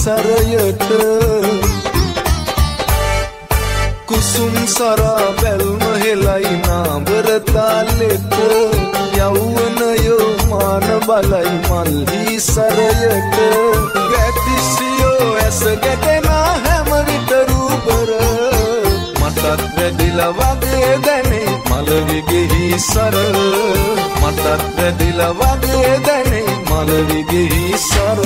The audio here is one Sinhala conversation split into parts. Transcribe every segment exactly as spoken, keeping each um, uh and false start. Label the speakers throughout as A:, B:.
A: සරයට කුසුම් සරා බැල්ම හෙලයි නාඹර තාලෙට යෞවනයෝ මාන බලයි මල්හි සරයට ගැටිසියෝ ඇස ගැටෙන හැම විට රූපර මටත් වැඩිලා වගේ දැනේ මලවිගෙහි සර මටත් වැඩිලා වගේ දැනේ මලවිගෙහි සර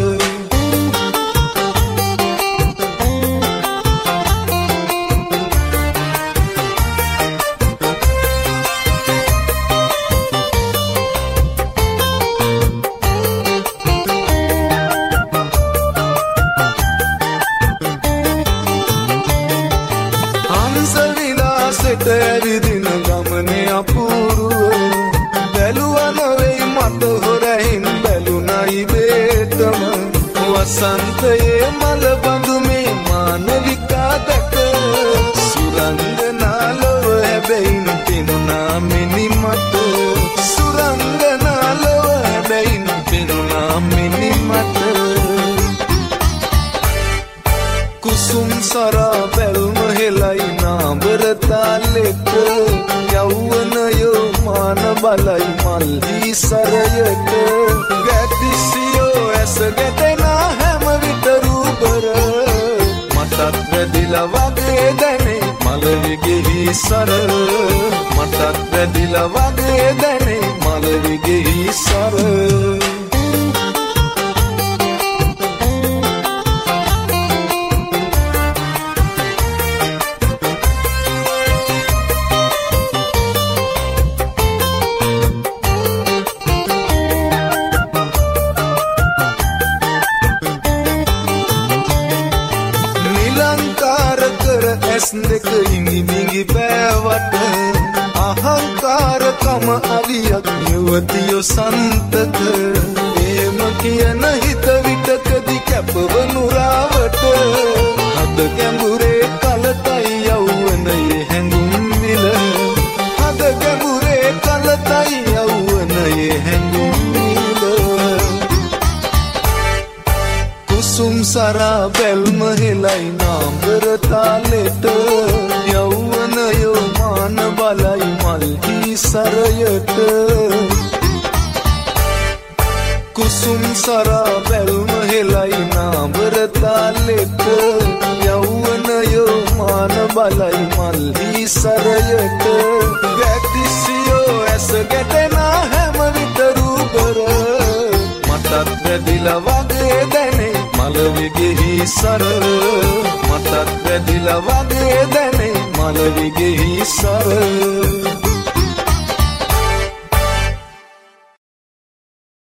A: ඇවිදින ගමනේ අපූරුව බැලුවන වෙයි මට හොරහින් බැලුනයි බේතම වසන්තයේ මල බඳුමේ මානවිකා දැක සුරංගනා ලොව හැබැයින් පෙනුනා මිනි මට සුරංගනා ලොව හැබැයින් පෙනුනා මිනි මට කුසුම් සරා බැල්ම හෙලයි නාඹර තාලෙට යෞවනයෝ මාන බලයි මල්හි සරයට ගැටිසියෝ ඇස ගැටෙන හැම විට රූපර මටත් වැඩිලා වගේ දැනේ මලවිගෙහි සර මටත් වැඩිලා වගේ දැනේ මලවිගෙහි සර ඇස් දෙක ඉඟි බිඟි පෑවට අහංකාරකම අවියක් යුවතියෝ සන්තක එහෙම කියන හිත විටකදි කැපවනු රාවට හද ගැඹුරේ කලතයි යෞවනයේ හැඟුම් විල හද ගැඹුරේ කලතයි යෞවනයේ හැඟුම් විල කුසුම් සරා බැල්ම හෙලයි නාඹර තාලෙට යෞවනයෝ මාන බලයි මල්හි සරයට කුසුම් සරා බැල්ම හෙලයි නාඹර තාලෙට යෞවනයෝ මාන බලයි මල්හි සරයට ගැටිසියෝ ඇස ගැටෙන හැම විට රූපර මටත් වැඩිලා වගේ දැනේ මලවිගෙහි සර මටත් වැඩිලා වගේ දැනේ මලවිගෙහි සර